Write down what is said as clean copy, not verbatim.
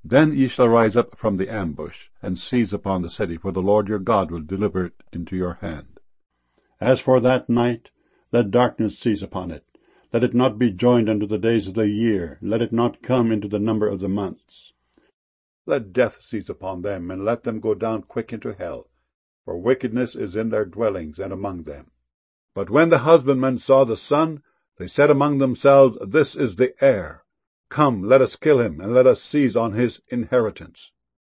Then ye shall rise up from the ambush, and seize upon the city, for the Lord your God will deliver it into your hand. As for that night, let darkness seize upon it. Let it not be joined unto the days of the year. Let it not come into the number of the months. Let death seize upon them, and let them go down quick into hell, for wickedness is in their dwellings and among them. But when the husbandmen saw the son, they said among themselves, This is the heir. Come, let us kill him, and let us seize on his inheritance.